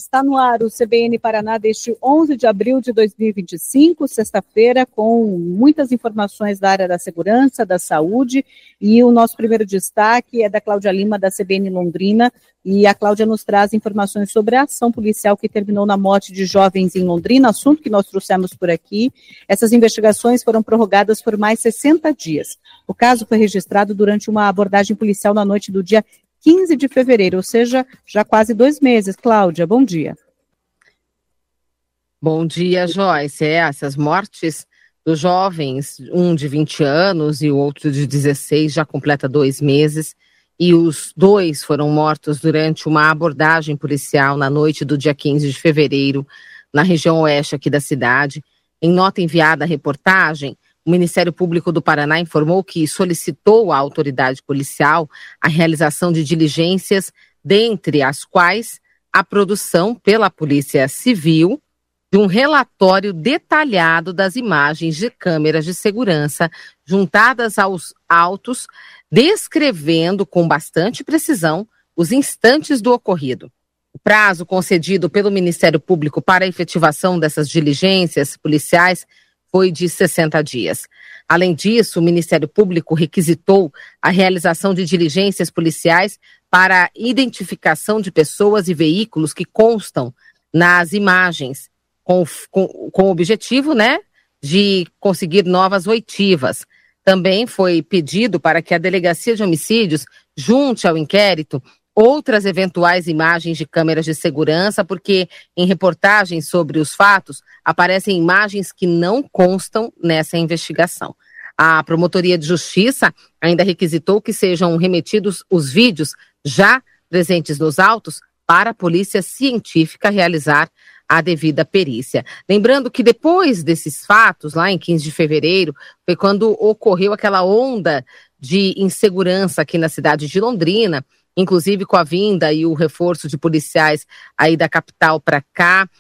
Está no ar o CBN Paraná deste 11 de abril de 2025, sexta-feira, com muitas informações da área da segurança, da saúde, e o nosso primeiro destaque é da Cláudia Lima, da CBN Londrina, e a Cláudia nos traz informações sobre a ação policial que terminou na morte de jovens em Londrina, assunto que nós trouxemos por aqui. Essas investigações foram prorrogadas por mais 60 dias. O caso foi registrado durante uma abordagem policial na noite do dia 15 de fevereiro, ou seja, já quase 2 meses. Cláudia, bom dia. Bom dia, Joyce. Essas mortes dos jovens, um de 20 anos e o outro de 16, já completa 2 meses, e os dois foram mortos durante uma abordagem policial na noite do dia 15 de fevereiro, na região oeste aqui da cidade. Em nota enviada à reportagem, o Ministério Público do Paraná informou que solicitou à autoridade policial a realização de diligências, dentre as quais a produção pela Polícia Civil de um relatório detalhado das imagens de câmeras de segurança juntadas aos autos, descrevendo com bastante precisão os instantes do ocorrido. O prazo concedido pelo Ministério Público para a efetivação dessas diligências policiais foi de 60 dias. Além disso, o Ministério Público requisitou a realização de diligências policiais para a identificação de pessoas e veículos que constam nas imagens, com o objetivo, de conseguir novas oitivas. Também foi pedido para que a Delegacia de Homicídios junte ao inquérito outras eventuais imagens de câmeras de segurança, porque em reportagens sobre os fatos aparecem imagens que não constam nessa investigação. A Promotoria de Justiça ainda requisitou que sejam remetidos os vídeos já presentes nos autos para a Polícia Científica realizar a devida perícia. Lembrando que depois desses fatos, lá em 15 de fevereiro, foi quando ocorreu aquela onda de insegurança aqui na cidade de Londrina, inclusive com a vinda e o reforço de policiais aí da capital para cá,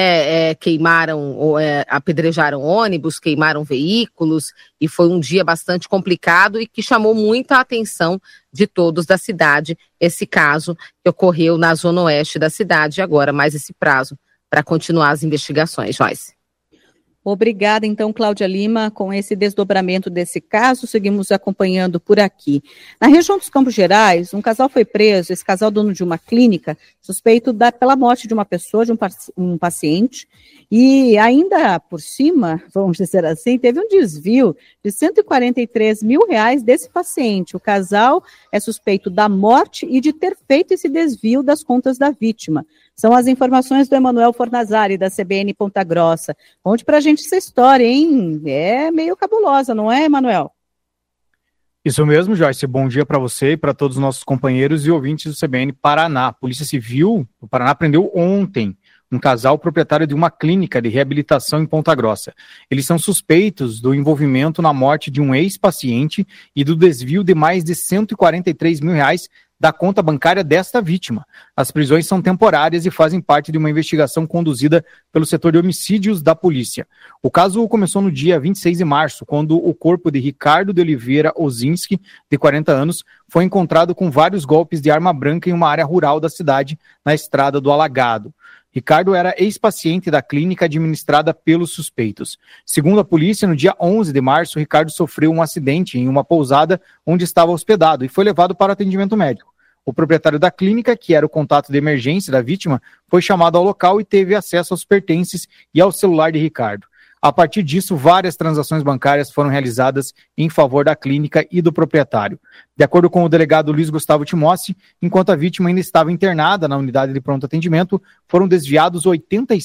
apedrejaram ônibus, queimaram veículos, e foi um dia bastante complicado e que chamou muita atenção de todos da cidade, esse caso que ocorreu na zona oeste da cidade, agora mais esse prazo para continuar as investigações. Joyce. Obrigada, então, Cláudia Lima, com esse desdobramento desse caso. Seguimos acompanhando por aqui. Na região dos Campos Gerais, um casal foi preso, esse casal dono de uma clínica, suspeito pela morte de uma pessoa, de um paciente, e ainda por cima, vamos dizer assim, teve um desvio de R$143 mil desse paciente. O casal é suspeito da morte e de ter feito esse desvio das contas da vítima. São as informações do Emanuel Fornazari, da CBN Ponta Grossa. Conte pra gente essa história, hein? É meio cabulosa, não é, Emanuel? Isso mesmo, Joyce. Bom dia para você e para todos os nossos companheiros e ouvintes do CBN Paraná. A Polícia Civil do Paraná prendeu ontem um casal proprietário de uma clínica de reabilitação em Ponta Grossa. Eles são suspeitos do envolvimento na morte de um ex-paciente e do desvio de mais de R$143 mil da conta bancária desta vítima. As prisões são temporárias e fazem parte de uma investigação conduzida pelo setor de homicídios da polícia. O caso começou no dia 26 de março, quando o corpo de Ricardo de Oliveira Ozinski, de 40 anos, foi encontrado com vários golpes de arma branca em uma área rural da cidade, na Estrada do Alagado. Ricardo era ex-paciente da clínica administrada pelos suspeitos. Segundo a polícia, no dia 11 de março, Ricardo sofreu um acidente em uma pousada onde estava hospedado e foi levado para atendimento médico. O proprietário da clínica, que era o contato de emergência da vítima, foi chamado ao local e teve acesso aos pertences e ao celular de Ricardo. A partir disso, várias transações bancárias foram realizadas em favor da clínica e do proprietário. De acordo com o delegado Luiz Gustavo Timossi, enquanto a vítima ainda estava internada na unidade de pronto atendimento, foram desviados R$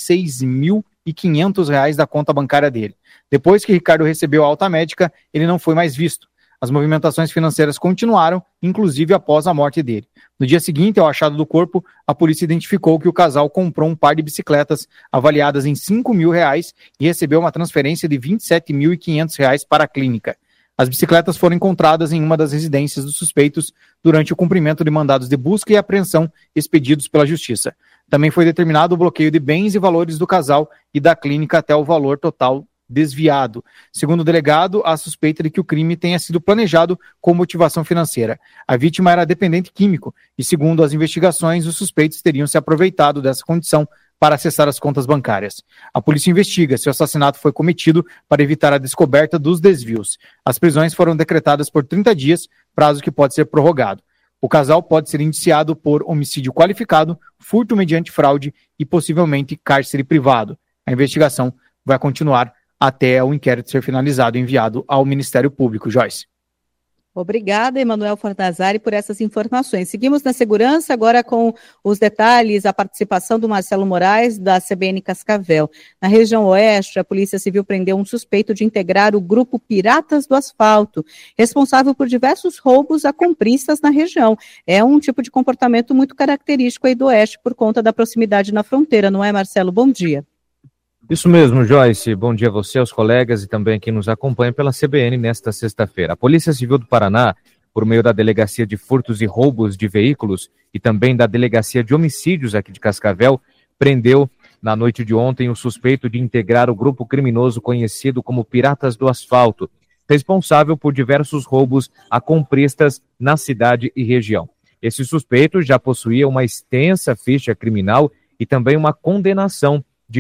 86.500 da conta bancária dele. Depois que Ricardo recebeu a alta médica, ele não foi mais visto. As movimentações financeiras continuaram, inclusive após a morte dele. No dia seguinte ao achado do corpo, a polícia identificou que o casal comprou um par de bicicletas avaliadas em R$5 mil e recebeu uma transferência de R$ 27.500 para a clínica. As bicicletas foram encontradas em uma das residências dos suspeitos durante o cumprimento de mandados de busca e apreensão expedidos pela Justiça. Também foi determinado o bloqueio de bens e valores do casal e da clínica até o valor total desviado. Segundo o delegado, há suspeita de que o crime tenha sido planejado com motivação financeira. A vítima era dependente químico e, segundo as investigações, os suspeitos teriam se aproveitado dessa condição para acessar as contas bancárias. A polícia investiga se o assassinato foi cometido para evitar a descoberta dos desvios. As prisões foram decretadas por 30 dias, prazo que pode ser prorrogado. O casal pode ser indiciado por homicídio qualificado, furto mediante fraude e possivelmente cárcere privado. A investigação vai continuar até o inquérito ser finalizado e enviado ao Ministério Público. Joyce. Obrigada, Emanuel Fornazari, por essas informações. Seguimos na segurança, agora com os detalhes, a participação do Marcelo Moraes, da CBN Cascavel. Na região oeste, a Polícia Civil prendeu um suspeito de integrar o grupo Piratas do Asfalto, responsável por diversos roubos a compristas na região. É um tipo de comportamento muito característico aí do oeste, por conta da proximidade na fronteira, não é, Marcelo? Bom dia. Isso mesmo, Joyce. Bom dia a você, aos colegas e também quem nos acompanha pela CBN nesta sexta-feira. A Polícia Civil do Paraná, por meio da Delegacia de Furtos e Roubos de Veículos e também da Delegacia de Homicídios aqui de Cascavel, prendeu na noite de ontem o suspeito de integrar o grupo criminoso conhecido como Piratas do Asfalto, responsável por diversos roubos a compristas na cidade e região. Esse suspeito já possuía uma extensa ficha criminal e também uma condenação de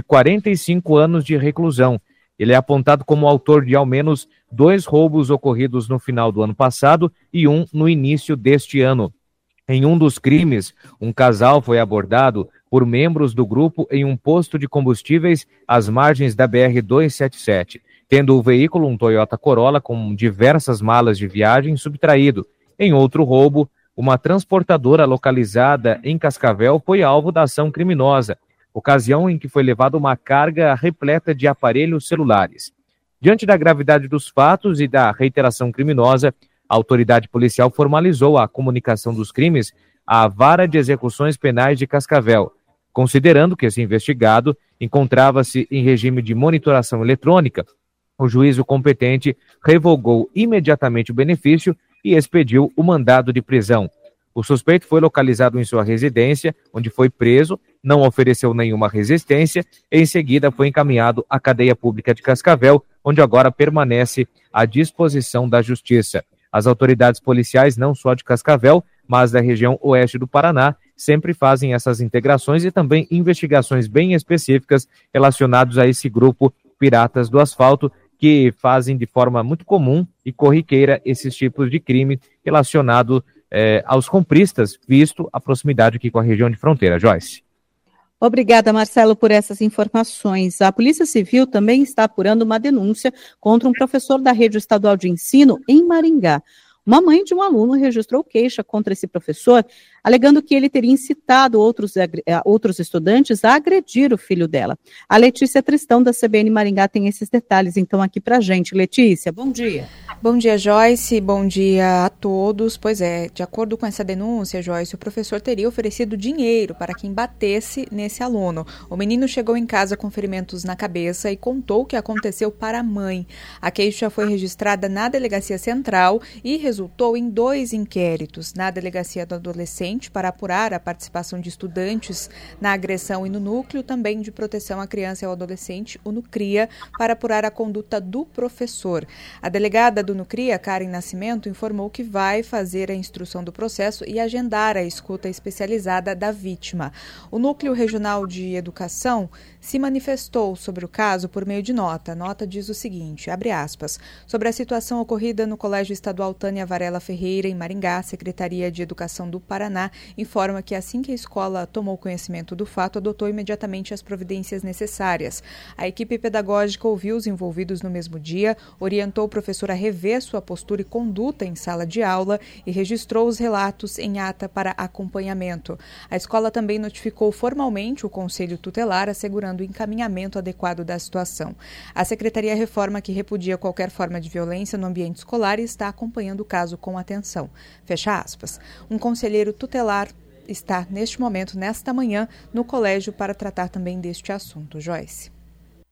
45 anos de reclusão. Ele é apontado como autor de ao menos 2 roubos ocorridos no final do ano passado e um no início deste ano. Em um dos crimes, um casal foi abordado por membros do grupo em um posto de combustíveis às margens da BR-277, tendo o veículo um Toyota Corolla com diversas malas de viagem subtraído. Em outro roubo, uma transportadora localizada em Cascavel foi alvo da ação criminosa, ocasião em que foi levada uma carga repleta de aparelhos celulares. Diante da gravidade dos fatos e da reiteração criminosa, a autoridade policial formalizou a comunicação dos crimes à Vara de Execuções Penais de Cascavel, considerando que esse investigado encontrava-se em regime de monitoração eletrônica. O juízo competente revogou imediatamente o benefício e expediu o mandado de prisão. O suspeito foi localizado em sua residência, onde foi preso, não ofereceu nenhuma resistência e em seguida foi encaminhado à cadeia pública de Cascavel, onde agora permanece à disposição da Justiça. As autoridades policiais, não só de Cascavel, mas da região oeste do Paraná, sempre fazem essas integrações e também investigações bem específicas relacionadas a esse grupo Piratas do Asfalto, que fazem de forma muito comum e corriqueira esses tipos de crime relacionado aos compristas, visto a proximidade aqui com a região de fronteira. Joyce. Obrigada, Marcelo, por essas informações. A Polícia Civil também está apurando uma denúncia contra um professor da rede estadual de ensino em Maringá. Uma mãe de um aluno registrou queixa contra esse professor, alegando que ele teria incitado outros estudantes a agredir o filho dela. A Letícia Tristão, da CBN Maringá, tem esses detalhes, então, aqui pra gente. Letícia, bom dia. Bom dia, Joyce. Bom dia a todos. Pois é, de acordo com essa denúncia, Joyce, o professor teria oferecido dinheiro para quem batesse nesse aluno. O menino chegou em casa com ferimentos na cabeça e contou o que aconteceu para a mãe. A queixa foi registrada na Delegacia Central e resultou em 2 inquéritos. Na Delegacia do Adolescente, para apurar a participação de estudantes na agressão, e no Núcleo também de Proteção à Criança e ao Adolescente, o NUCRIA, para apurar a conduta do professor. A delegada do NUCRIA, Karen Nascimento, informou que vai fazer a instrução do processo e agendar a escuta especializada da vítima. O Núcleo Regional de Educação se manifestou sobre o caso por meio de nota. A nota diz o seguinte, abre aspas, sobre a situação ocorrida no Colégio Estadual Tânia Varela Ferreira, em Maringá, a Secretaria de Educação do Paraná informa que assim que a escola tomou conhecimento do fato, adotou imediatamente as providências necessárias. A equipe pedagógica ouviu os envolvidos no mesmo dia, orientou o professor a rever sua postura e conduta em sala de aula e registrou os relatos em ata para acompanhamento. A escola também notificou formalmente o Conselho Tutelar, assegurando o encaminhamento adequado da situação. A Secretaria reforma que repudia qualquer forma de violência no ambiente escolar e está acompanhando o caso com atenção. Fecha aspas. Um conselheiro tutelar está, neste momento, nesta manhã, no colégio para tratar também deste assunto. Joyce.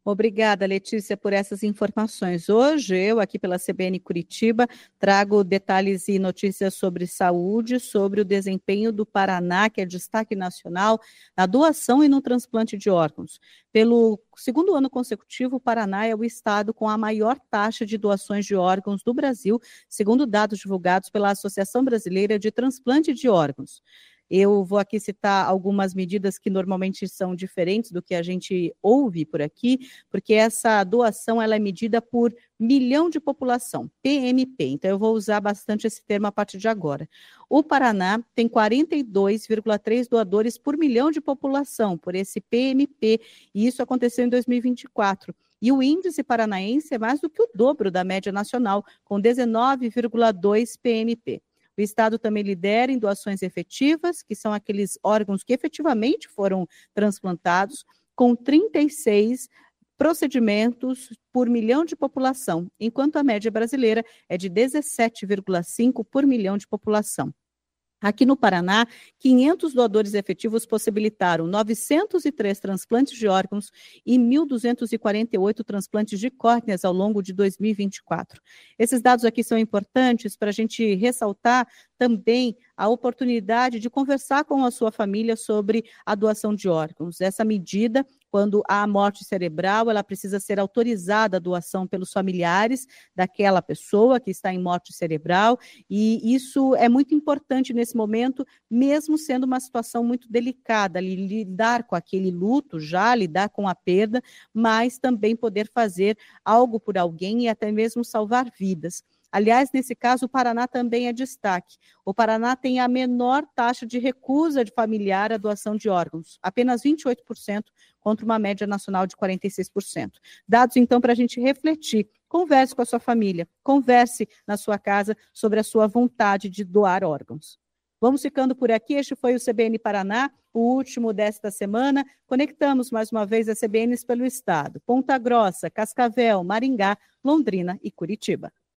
Obrigada, Letícia, por essas informações. Hoje, eu, aqui pela CBN Curitiba, trago detalhes e notícias sobre saúde, sobre o desempenho do Paraná, que é destaque nacional, na doação e no transplante de órgãos. Pelo segundo ano consecutivo, o Paraná é o estado com a maior taxa de doações de órgãos do Brasil, segundo dados divulgados pela Associação Brasileira de Transplante de Órgãos. Eu vou aqui citar algumas medidas que normalmente são diferentes do que a gente ouve por aqui, porque essa doação ela é medida por milhão de população, PMP. Então, eu vou usar bastante esse termo a partir de agora. O Paraná tem 42,3 doadores por milhão de população, por esse PMP, e isso aconteceu em 2024. E o índice paranaense é mais do que o dobro da média nacional, com 19,2 PMP. O Estado também lidera em doações efetivas, que são aqueles órgãos que efetivamente foram transplantados, com 36 procedimentos por milhão de população, enquanto a média brasileira é de 17,5 por milhão de população. Aqui no Paraná, 500 doadores efetivos possibilitaram 903 transplantes de órgãos e 1.248 transplantes de córneas ao longo de 2024. Esses dados aqui são importantes para a gente ressaltar também a oportunidade de conversar com a sua família sobre a doação de órgãos. Essa medida, quando há morte cerebral, ela precisa ser autorizada a doação pelos familiares daquela pessoa que está em morte cerebral, e isso é muito importante nesse momento, mesmo sendo uma situação muito delicada, lidar com aquele luto já, lidar com a perda, mas também poder fazer algo por alguém e até mesmo salvar vidas. Aliás, nesse caso, o Paraná também é destaque. O Paraná tem a menor taxa de recusa de familiar à doação de órgãos, apenas 28%, contra uma média nacional de 46%. Dados, então, para a gente refletir. Converse com a sua família, converse na sua casa sobre a sua vontade de doar órgãos. Vamos ficando por aqui. Este foi o CBN Paraná, o último desta semana. Conectamos mais uma vez as CBNs pelo estado. Ponta Grossa, Cascavel, Maringá, Londrina e Curitiba.